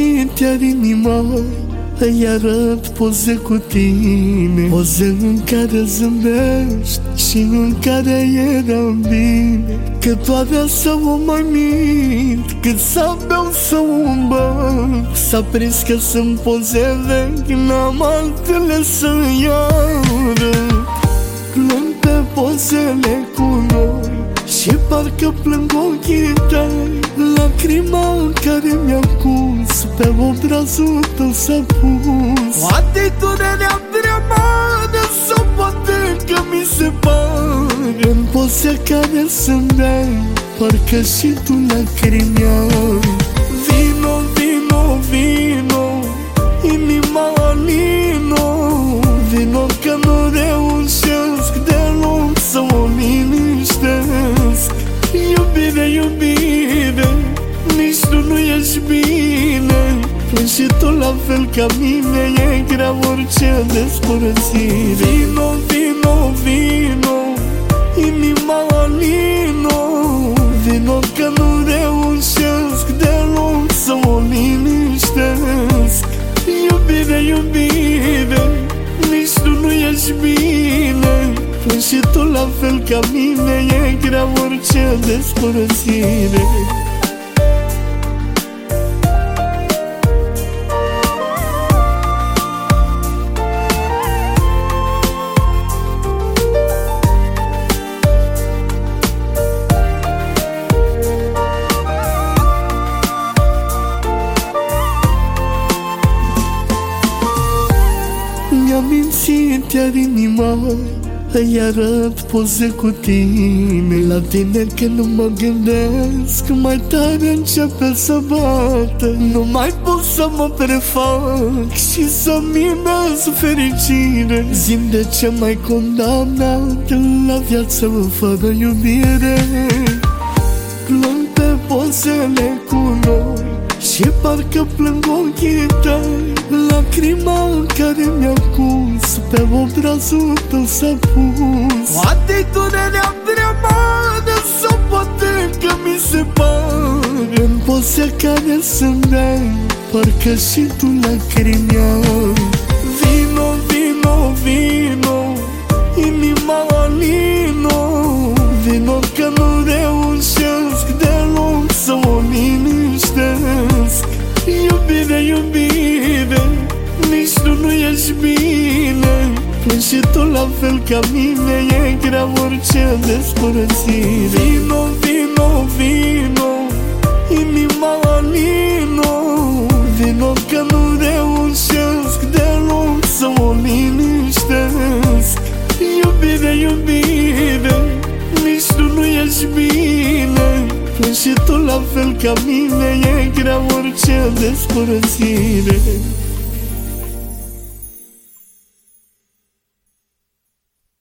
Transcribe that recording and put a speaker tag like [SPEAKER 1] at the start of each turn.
[SPEAKER 1] mințit iar inima îi arăt poze cu tine, poze în care zâmbești și în care era bine. Că toate să o mai mint, cât să beau să umbăc. S-a prins că sunt poze vechi, n-am altele să iară. Plâng pe pozele cu noi și parcă plâng ochii tăi. Lacrima în care mi-a curs pe obrazul tău s-a pus. O atitudine treamadă sau poate că mi se pare. În poze care zâmbeai, parcă și tu lacrimeai. Vino, vino, vino, inima alino. Vino că nu reușesc deloc să o liniștesc. Iubire, iubire, nici tu nu ești bine. Plângi și tu la fel ca mine, e grea orice despărțire. Vino, vino, vino, inima alino. Vino că nu reușesc deloc să o liniștesc. Iubire, iubire, nici tu nu ești bine. Plângi și tu la fel ca mine, e grea orice despărțire. Mi-a mințit iar inima îi arăt poze cu tine. La tine când nu mă gândesc, mai tare începe să bată. Nu mai pot să mă prefac și să-mi imez fericire. Zi-mi de ce m-ai condamnat la viață fără iubire. Plâng pe pozele cu noi și parcă plâng ochii tăi. Lacrima în care mi-a curs pe obrazul tău s-a pus. O atitudine treamadă sau poate că mi se pare. În poze care zâmbeai, parcă și tu lacrimeai. Vino, vino, vino, inima alino. Vino că nu reușesc deloc să o liniștesc. Iubire, iubire, nici tu nu ești bine. Plângi și tu la fel ca mine, e grea orice despărțire. Vino, vino, vino, inima alino. Vino că nu reușesc deloc să o liniștesc. Iubire, iubire, nici tu nu ești bine. Plângi și tu la fel ca mine, e grea orice despărțire.